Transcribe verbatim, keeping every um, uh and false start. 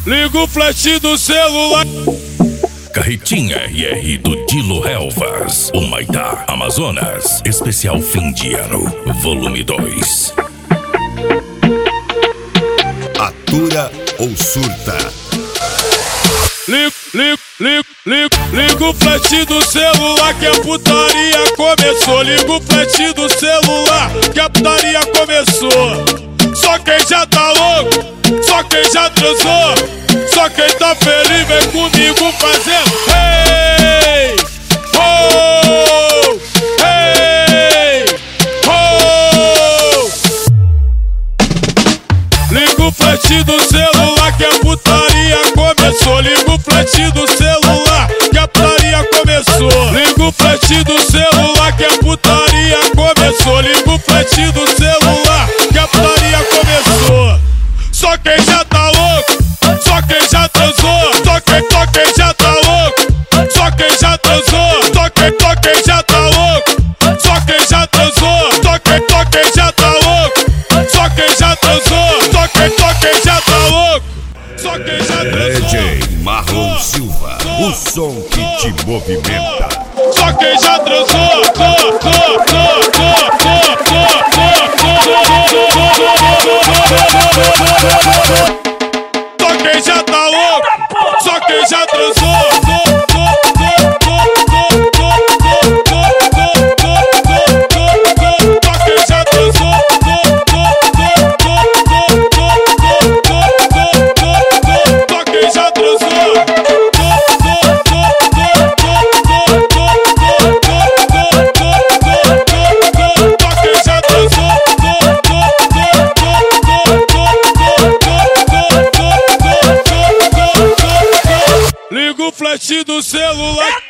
Liga o flash do celular. Carretinha R R do Dilo Helvas, Humaitá, Amazonas. Especial fim de ano, volume dois. Atura ou surta? Liga, liga, liga, liga, liga o flash do celular que a putaria começou. Liga o flash do celular que a putaria começou. Só quem já tá louco, só quem já transou, só quem tá feliz vem comigo fazendo hey, oh, hey, oh. Liga o flash do celular que a putaria começou. Liga o flash do celular que a putaria começou. Liga o flash do celular que a putaria começou. Liga o flash do celular que a putaria começou. Só quem já tá louco, só quem já transou, só quem, só quem já tá louco, só quem já transou, só quem, só quem já tá louco, só quem já transou, só quem, só quem já tá louco, só quem já transou, só quem, só quem já tá louco, só quem já transou. D J Marlon Silva, o som que te movimenta. Só quem já transou, tô, tô, tô, tô, tô, só quem já tá louco, só quem já transou. Só quem já transou. Só quem já transou. Liga o flash do celular.